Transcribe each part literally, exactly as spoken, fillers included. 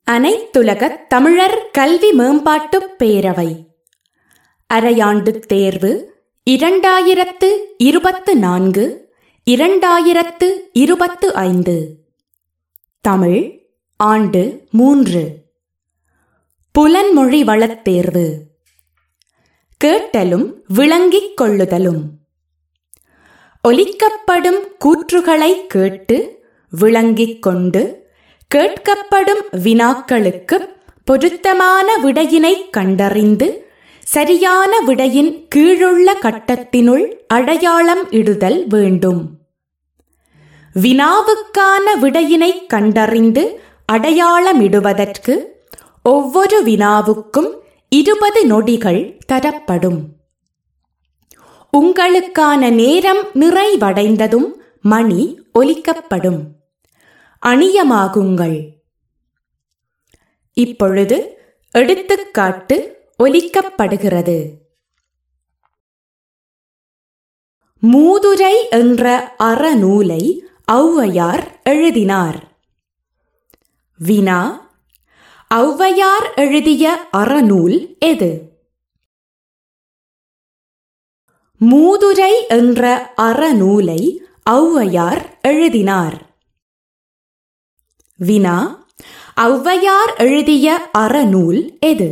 அனைத்துலகத் தமிழர் கல்வி மேம்பாட்டுப் பேரவை அரையாண்டுத் தேர்வு இரண்டாயிரத்து இருபத்து நான்கு இரண்டாயிரத்து இருபத்து ஐந்து. தமிழ் ஆண்டு மூன்று. புலன்மொழி வளத் தேர்வு. கேட்டலும் விளங்கிக் கொள்ளுதலும். ஒலிக்கப்படும் கூற்றுகளை கேட்டு விளங்கிக் கொண்டு கேட்கப்படும் வினாக்களுக்கு பொருத்தமான விடையினை கண்டறிந்து சரியான விடையின் கீழுள்ள கட்டத்தினுள் அடையாளம் இடுதல் வேண்டும். வினாவுக்கான விடையினை கண்டறிந்து அடையாளமிடுவதற்கு ஒவ்வொரு வினாவுக்கும் இருபது நொடிகள் தரப்படும். உங்களுக்கான நேரம் நிறைவடைந்ததும் மணி ஒலிக்கப்படும். அணியமாகுங்கள். இப்பொழுது எடுத்துக்காட்டு ஒலிக்கப்படுகிறது. மூதுரை என்ற அறநூலை ஔவையார் எழுதினார். வினா: ஔவையார் எழுதிய அறநூல் எது? மூதுரை என்ற அறநூலை ஔவையார் எழுதினார். வினா: ஔவையார் எழுதிய அறநூல் எது?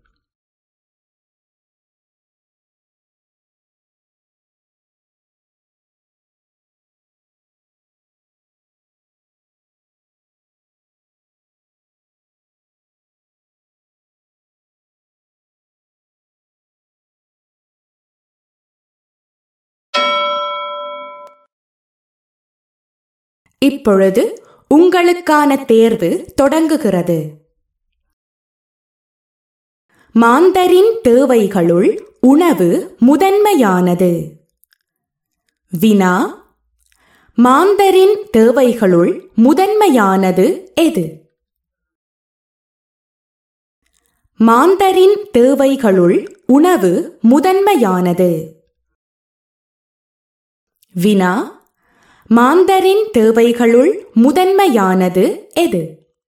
இப்பொழுது உங்களுக்கான தேர்வு தொடங்குகிறது. மாந்தரின் தேவைகளுள் உணவு முதன்மையானது. வினா: மாந்தரின் தேவைகளுள் முதன்மையானது எது? மாந்தரின் தேவைகளுள் உணவு முதன்மையானது. வினா: மாந்தரின் தேவைகளுள் முதன்மையானது எது?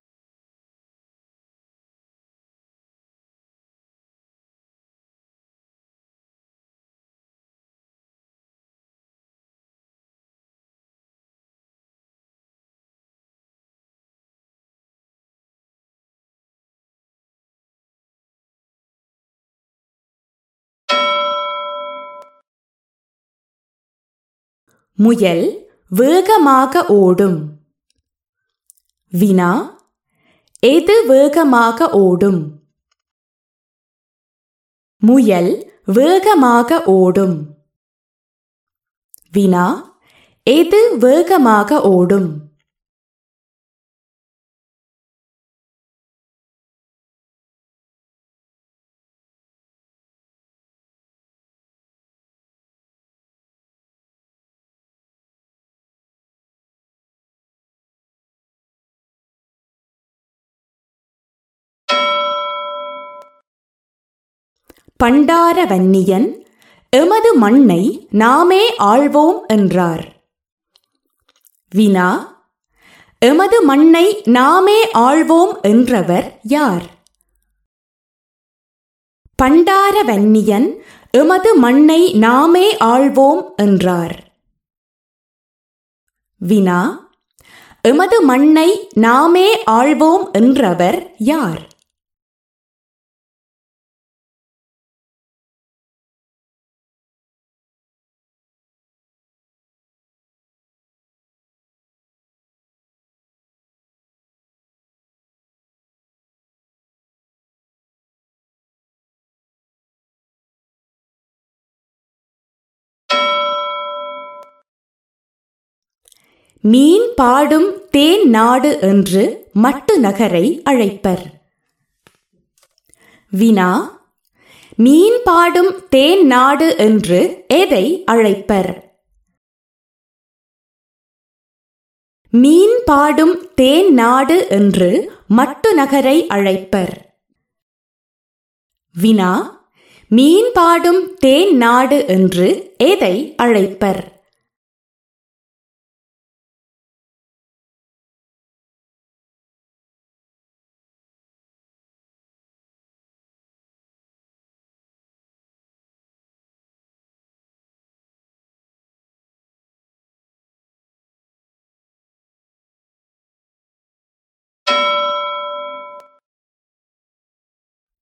முயல் வேகமாக ஓடும். வினா: எது வேகமாக ஓடும்? முயல் வேகமாக ஓடும். வினா: எது வேகமாக ஓடும்? பண்டாரவன்னியன் எமது மண்ணை நாமே ஆள்வோம் என்றார். வினா: எமது மண்ணை நாமே ஆள்வோம் என்றவர் யார்? பண்டாரவன்னியன் எமது மண்ணை நாமே ஆள்வோம் என்றார். வினா: எமது மண்ணை நாமே ஆள்வோம் என்றவர் யார்? மீன் பாடும் தேன் நாடு என்று மட்டு நகரை அழைப்பர். வினா: மீன் பாடும் தேன் நாடு என்று எதை அழைப்பர்? மீன் பாடும் தேன் நாடு என்று மட்டு நகரை அழைப்பர். வினா: மீன் பாடும் தேன் நாடு என்று எதை அழைப்பர்?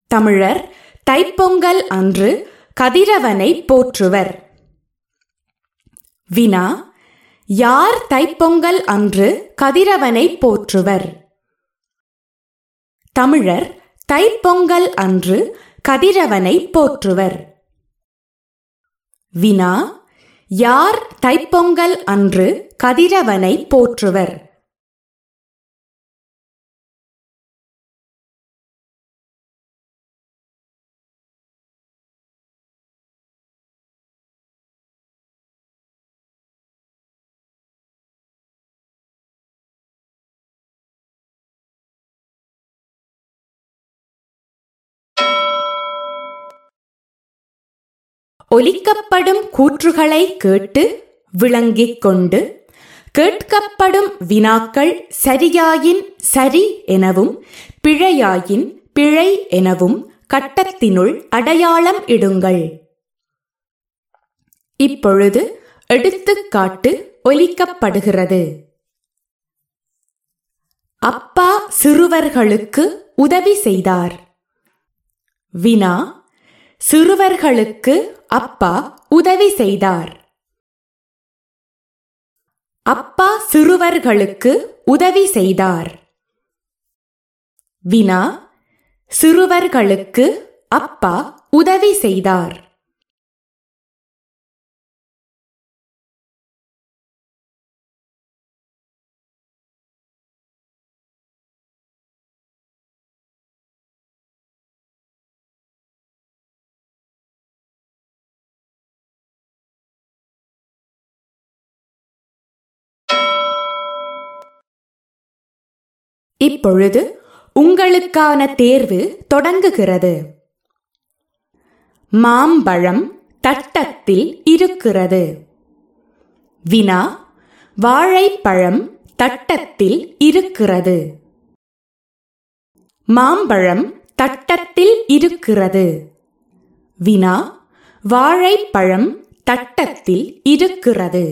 தமிழர் தைப்பொங்கல் அன்று கதிரவனை போற்றுவர். வினா: யார் தைப்பொங்கல் அன்று கதிரவனை போற்றுவர்? தமிழர் தைப்பொங்கல் அன்று கதிரவனை போற்றுவர். வினா: யார் தைப்பொங்கல் அன்று கதிரவனை போற்றுவர்? ஒலிக்கப்படும் கூற்றுகளை கேட்டு விளங்கிக் கொண்டு கேட்கப்படும் வினாக்கள் சரியாயின் சரி எனவும் பிழையாயின் பிழை எனவும் கட்டத்தினுள் அடையாளம் இடுங்கள். இப்பொழுது எடுத்துக்காட்டு ஒலிக்கப்படுகிறது. அப்பா சிறுவர்களுக்கு உதவி செய்தார். வினா: சிறுவர்களுக்கு அப்பா உதவி செய்தார். அப்பா சிறுவர்களுக்கு உதவி செய்தார். வினா: சிறுவர்களுக்கு அப்பா உதவி செய்தார். இப்பொழுது உங்களுக்கான தேர்வு தொடங்குகிறது. மாம்பழம் தட்டத்தில் இருக்கிறது. வினா: வாழைப்பழம் தட்டத்தில் இருக்கிறது. மாம்பழம் தட்டத்தில் இருக்கிறது. வினா: வாழைப்பழம் தட்டத்தில் இருக்கிறது.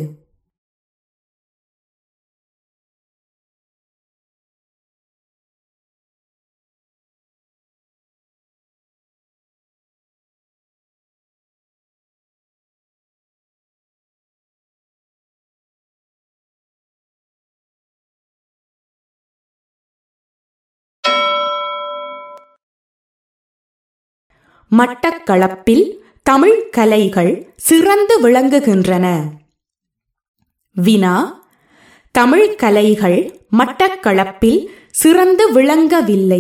மட்டக்களப்பில் தமிழ் கலைகள் சிறந்து விளங்குகின்றன. வினா: தமிழ் கலைகள் மட்டக்களப்பில் சிறந்து விளங்கவில்லை.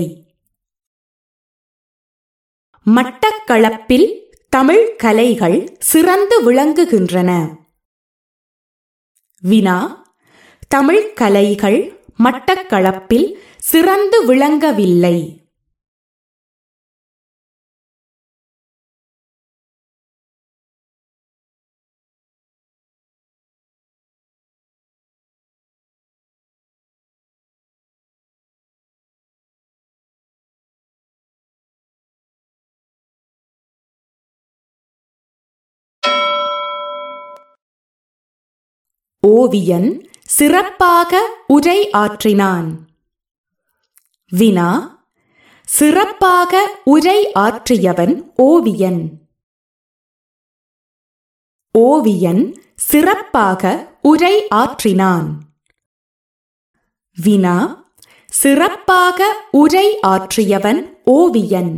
மட்டக்களப்பில் தமிழ் கலைகள் சிறந்து விளங்குகின்றன. வினா: தமிழ் கலைகள் மட்டக்களப்பில் சிறந்து விளங்கவில்லை. ஓவியன் சிறப்பாக உரை ஆற்றினான். வினா: சிறப்பாக உரை ஆற்றியவன் ஓவியன். ஓவியன் சிறப்பாக உரை ஆற்றினான். வினா: சிறப்பாக உரை ஆற்றியவன் ஓவியன்.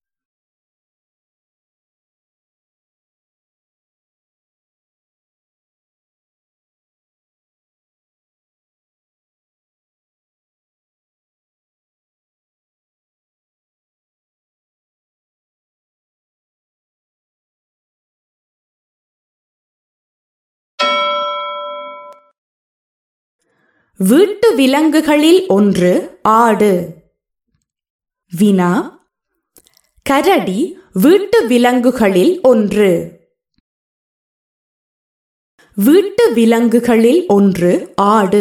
வீட்டு விலங்குகளில் ஒன்று ஆடு. வினா: கரடி வீட்டு விலங்குகளில் ஒன்று. வீட்டு விலங்குகளில் ஒன்று ஆடு.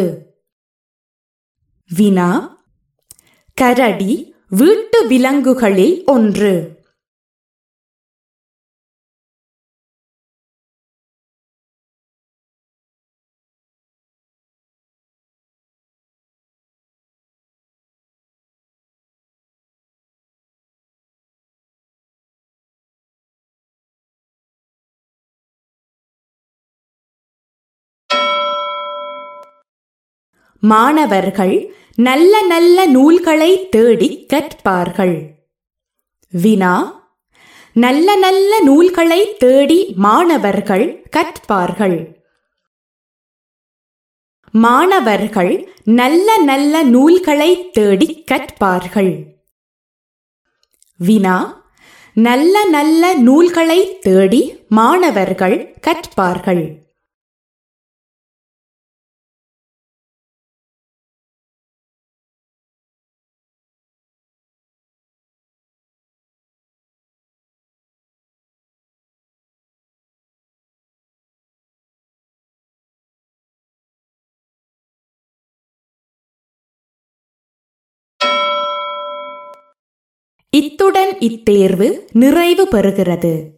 வினா: கரடி வீட்டு விலங்குகளில் ஒன்று. மாணவர்கள் நல்ல நல்ல நூல்களை தேடி கற்பார்கள். வினா: நல்ல நல்ல நூல்களை தேடி மாணவர்கள் கற்பார்கள். மாணவர்கள் நல்ல நல்ல நூல்களை தேடி கற்பார்கள். வினா: நல்ல நல்ல நூல்களை தேடி மாணவர்கள் கற்பார்கள். இத்துடன் இத்தேர்வு நிறைவு பெறுகிறது.